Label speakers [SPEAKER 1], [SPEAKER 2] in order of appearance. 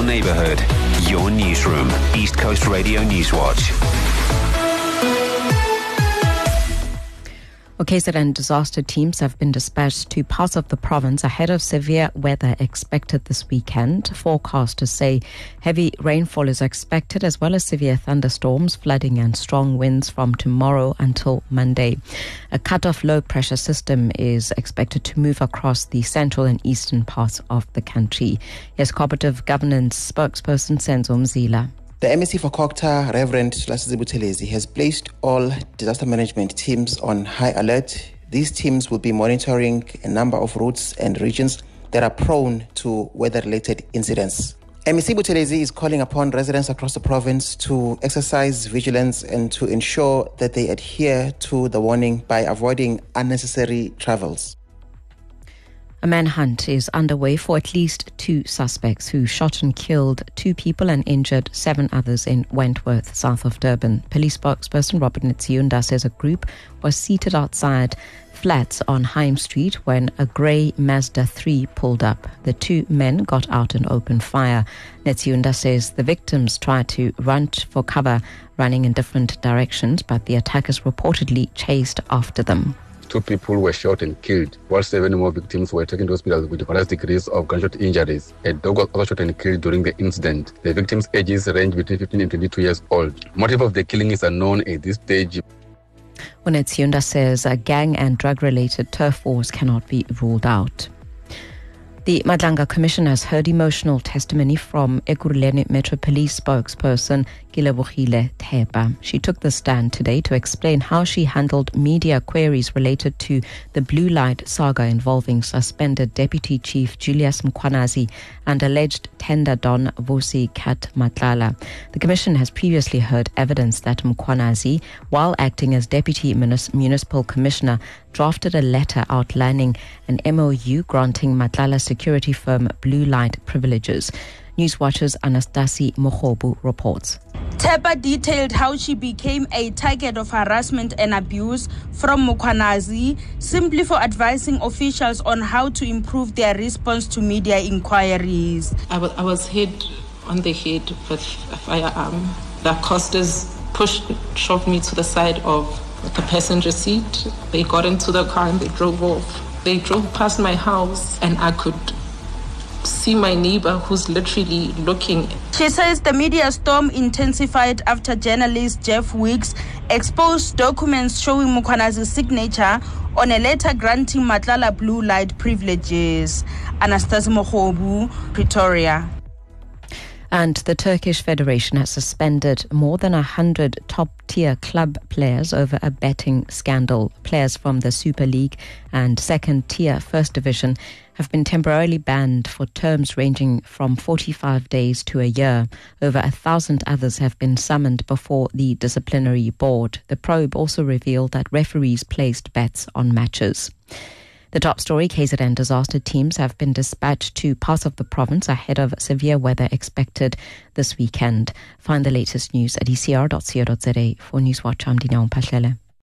[SPEAKER 1] neighborhood, your newsroom. East Coast Radio Newswatch.
[SPEAKER 2] KZN disaster teams have been dispatched to parts of the province ahead of severe weather expected this weekend. Forecasters say heavy rainfall is expected, as well as severe thunderstorms, flooding and strong winds from tomorrow until Monday. A cut-off low-pressure system is expected to move across the central and eastern parts of the country. Yes, Cooperative Governance spokesperson Senzo Mzila.
[SPEAKER 3] The MEC for Kokta, Reverend Lasizi Buthelezi, has placed all disaster management teams on high alert. These teams will be monitoring a number of routes and regions that are prone to weather-related incidents. MEC Buthelezi is calling upon residents across the province to exercise vigilance and to ensure that they adhere to the warning by avoiding unnecessary travels.
[SPEAKER 2] A manhunt is underway for at least 2 suspects who shot and killed 2 people and injured 7 others in Wentworth, south of Durban. Police spokesperson Robert Ntsiunda says a group was seated outside flats on Heim Street when a grey Mazda 3 pulled up. The 2 men got out and opened fire. Ntsiunda says the victims tried to run for cover, running in different directions, but the attackers reportedly chased after them.
[SPEAKER 4] 2 people were shot and killed, while 7 more victims were taken to hospital with various degrees of gunshot injuries. A dog was also shot and killed during the incident. The victims' ages range between 15 and 22 years old. Motive of the killing is unknown at this stage.
[SPEAKER 2] Ntsiunda says a gang and drug-related turf wars cannot be ruled out. The Madlanga Commission has heard emotional testimony from Ekurhuleni Metro Police spokesperson Gilebogile Theba. She took the stand today to explain how she handled media queries related to the Blue Light saga involving suspended Deputy Chief Julius Mkhwanazi and alleged tender don Vusi Kat Matlala. The Commission has previously heard evidence that Mkhwanazi, while acting as Deputy Municipal Commissioner, drafted a letter outlining an MOU granting Matlala security firm Blue Light privileges. Newswatch's Anastasi Mohobu reports.
[SPEAKER 5] Theba detailed how she became a target of harassment and abuse from Mkhwanazi simply for advising officials on how to improve their response to media inquiries.
[SPEAKER 6] I was hit on the head with a firearm. The accosters shoved me to the side of the passenger seat. They got into the car and they drove off. They drove past my house and I could see my neighbor who's literally looking.
[SPEAKER 5] She says the media storm intensified after journalist Jeff Weeks exposed documents showing Mkhwanazi's signature on a letter granting Matlala Blue Light privileges. Anastasia Mohobu, Pretoria.
[SPEAKER 2] And the Turkish Federation has suspended more than 100 top-tier club players over a betting scandal. Players from the Super League and second-tier First Division have been temporarily banned for terms ranging from 45 days to a year. Over 1,000 others have been summoned before the disciplinary board. The probe also revealed that referees placed bets on matches. The top story, KZN disaster teams have been dispatched to parts of the province ahead of severe weather expected this weekend. Find the latest news at ecr.co.za. For Newswatch, I'm Dineo Mpahlele.